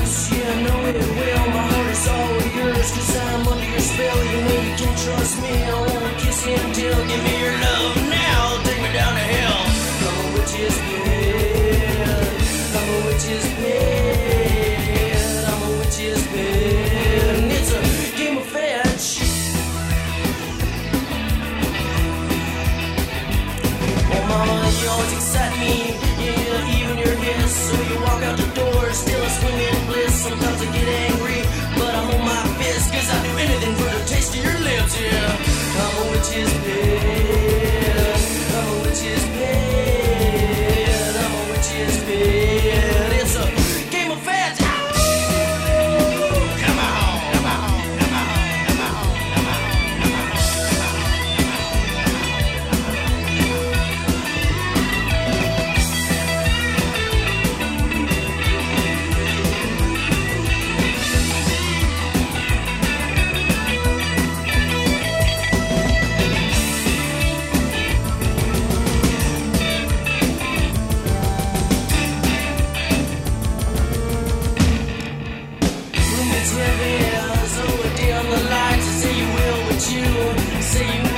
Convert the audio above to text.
Yeah, I know it will. My heart is all yours, 'cause I'm under your spell. You know you can trust me. I won't kiss you until. Give me your love now. Take me down to hell. I'm a witch's bed. I'm a witch's bed. I'm a witch's bed. And it's a game of fetch. Oh, mama, you always excite me. Yeah, even your hiss. So you walk out the door, still a swinging bliss. Sometimes I get angry, but I hold my fist, 'cause I'd do anything for the taste of your lips, yeah. I'm a witch's bed. I'm a witch's bed. I'm a witch's bed. It's a game of fast. Come on, come on, come on, come on, come on, come on. Say you will, but you say you